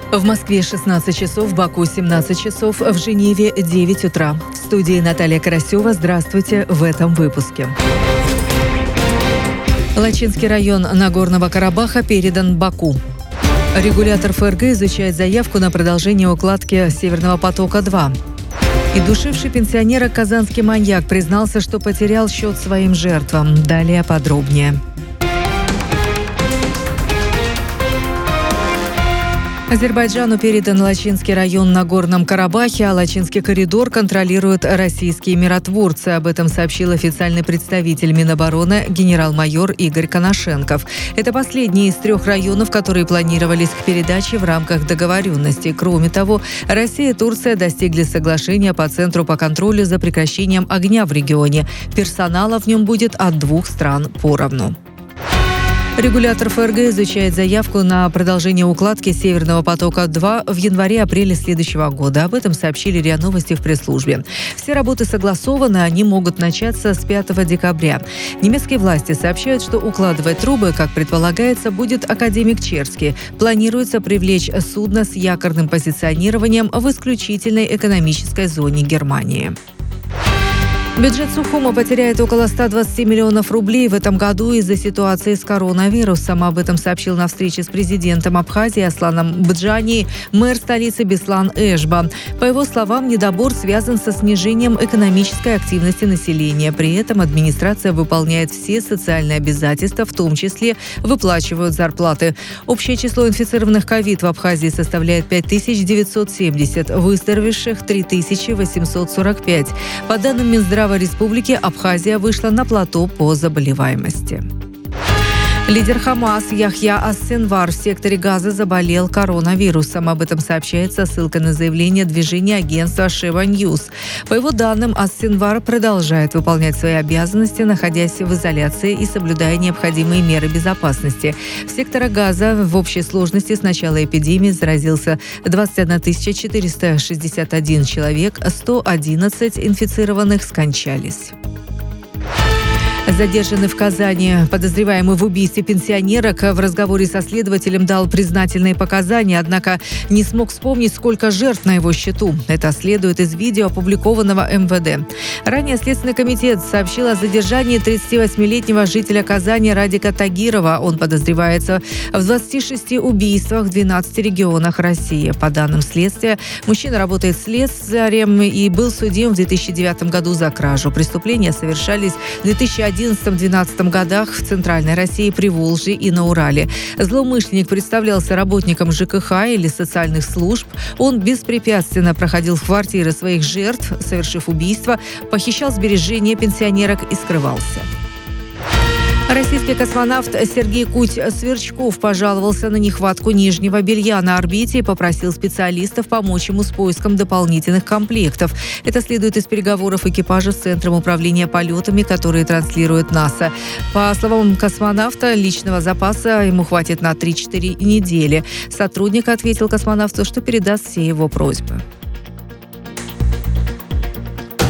В Москве 16 часов, в Баку 17 часов, в Женеве 9 утра. В студии Наталья Карасева. Здравствуйте в этом выпуске. Лачинский район Нагорного Карабаха передан Баку. Регулятор ФРГ изучает заявку на продолжение укладки «Северного потока-2». И душивший пенсионера казанский маньяк признался, что потерял счет своим жертвам. Далее подробнее. Азербайджану передан Лачинский район на Горном Карабахе, а Лачинский коридор контролируют российские миротворцы. Об этом сообщил официальный представитель Минобороны генерал-майор Игорь Коношенков. Это последний из 3 районов, которые планировались к передаче в рамках договоренности. Кроме того, Россия и Турция достигли соглашения по Центру по контролю за прекращением огня в регионе. Персонала в нем будет от 2 стран поровну. Регулятор ФРГ изучает заявку на продолжение укладки «Северного потока-2» в январе-апреле следующего года. Об этом сообщили РИА Новости в пресс-службе. Все работы согласованы, они могут начаться с 5 декабря. Немецкие власти сообщают, что укладывать трубы, как предполагается, будет академик Черский. Планируется привлечь судно с якорным позиционированием в исключительной экономической зоне Германии. Бюджет Сухума потеряет около 120 миллионов рублей в этом году из-за ситуации с коронавирусом. Об этом сообщил на встрече с президентом Абхазии Асланом Бджани мэр столицы Беслан Эшба. По его словам, недобор связан со снижением экономической активности населения. При этом администрация выполняет все социальные обязательства, в том числе выплачивают зарплаты. Общее число инфицированных ковид в Абхазии составляет 5970, выздоровевших 3845. По данным Минздрава Республики, Абхазия вышла на плато по заболеваемости. Лидер Хамас Яхья ас-Синвар в секторе Газа заболел коронавирусом. Об этом сообщает со ссылкой на заявление движения агентства Шева Ньюс. По его данным, ас-Синвар продолжает выполнять свои обязанности, находясь в изоляции и соблюдая необходимые меры безопасности. В секторе Газа в общей сложности с начала эпидемии заразился 21 461 человек, 111 инфицированных скончались. Задержанный в Казани подозреваемый в убийстве пенсионерок в разговоре со следователем дал признательные показания, однако не смог вспомнить, сколько жертв на его счету. Это следует из видео, опубликованного МВД. Ранее Следственный комитет сообщил о задержании 38-летнего жителя Казани Радика Тагирова. Он подозревается в 26 убийствах в 12 регионах России. По данным следствия, мужчина работает слесарем и был судим в 2009 году за кражу. Преступления совершались в 2011-2012 годах в Центральной России, Приволжье и на Урале. Злоумышленник представлялся работником ЖКХ или социальных служб. Он беспрепятственно проходил в квартиры своих жертв, совершив убийство, похищал сбережения пенсионерок и скрывался. Российский космонавт Сергей Куть-Сверчков пожаловался на нехватку нижнего белья на орбите и попросил специалистов помочь ему с поиском дополнительных комплектов. Это следует из переговоров экипажа с Центром управления полетами, которые транслирует НАСА. По словам космонавта, личного запаса ему хватит на 3-4 недели. Сотрудник ответил космонавту, что передаст все его просьбы.